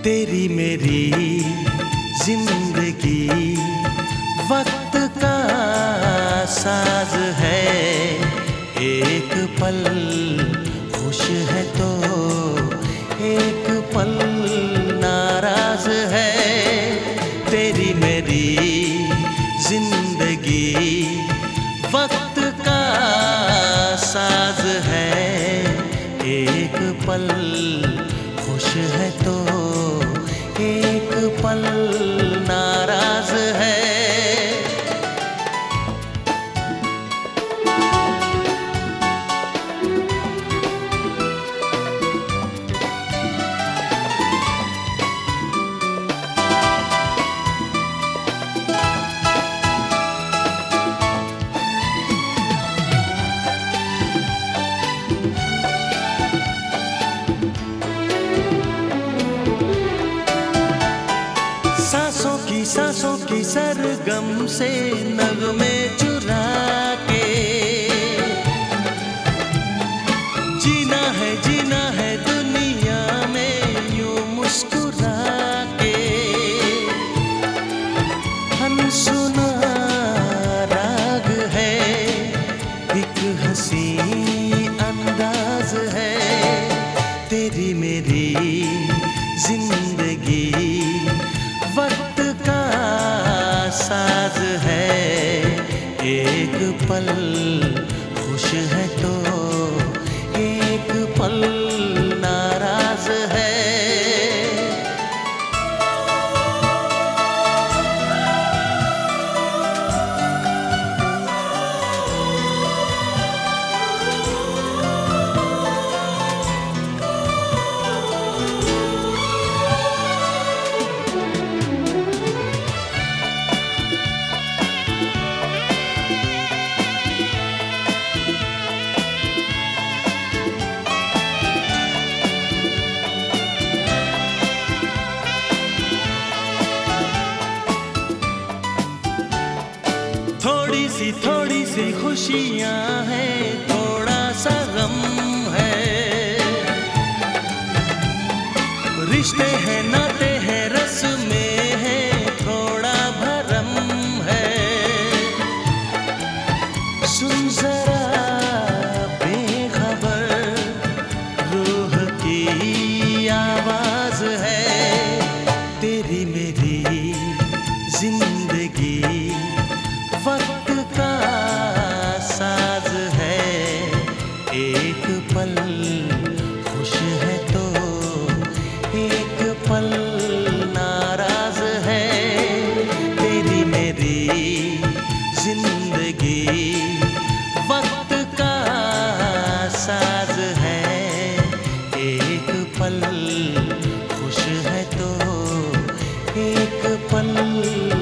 तेरी मेरी जिंदगी वक्त का साज है। एक पल खुश है तो एक पल नाराज है। तेरी मेरी जिंदगी वक्त का साज है। एक पल खुश है तो एक पल नाराज है। सांसों की सरगम से नगमे चुरा के जीना है दुनिया में यूं मुस्कुरा के। अनसुना राग है एक हंसी अंदाज है। तेरी मेरी जिंदगी वक्त का साज है। एक पल खुश है तो एक पल नाराज है। थोड़ी सी खुशियाँ हैं, थोड़ा सा गम है। रिश्ते हैं नाते हैं रस्में हैं, थोड़ा भरम है। सुन जरा बेखबर रूह की आवाज है। तेरी मेरी जिंदगी वक्त का साज है। एक पल खुश है तो एक पल नाराज है। तेरी मेरी जिंदगी वक्त का साज है। एक पल खुश है तो एक पल